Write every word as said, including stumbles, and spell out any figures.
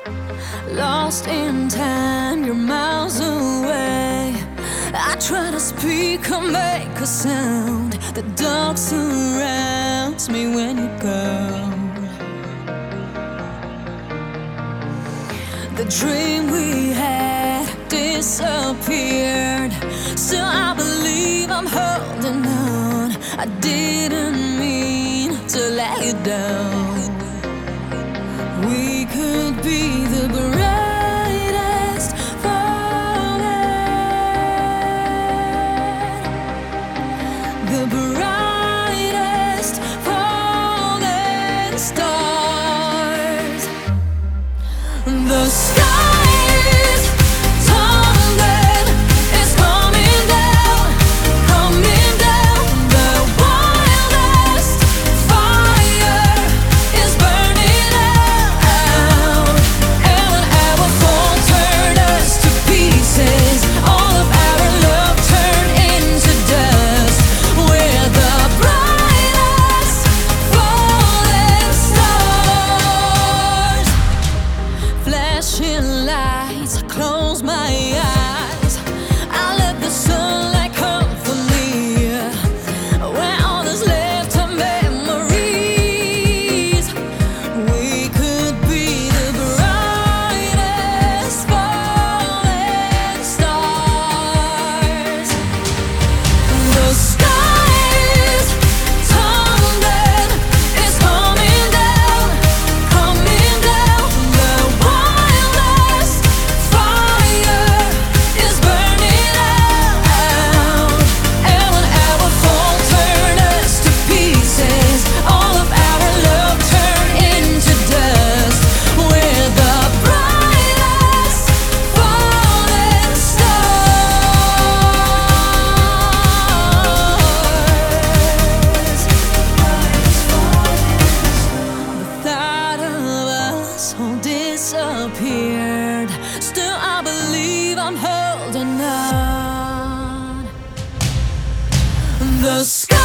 Lost in time, you're miles away. I try to speak or make a sound. The dark surrounds me when you go. The dream we had disappeared. Still I believe I'm holding on. I didn't mean to let you down. We could be the brightest falling, the brightest falling stars. The sky is tumbling, it's coming down, coming down. The wildest fire is burning out, and when our fall turned us to pieces, all of our love turned into dust. We're the brightest falling stars. Flashing lights, I close my eyes. I let the sunlight comfort me. When all that's left are memories, we could be the brightest falling stars. The sky is tumbling, it's coming down, coming down. The wildest fire is burning out, and when our fall turned us to pieces, all of our love turned into dust. We're the brightest falling stars. The thought of us all disappeared. Still I believe I'm holding on. The sky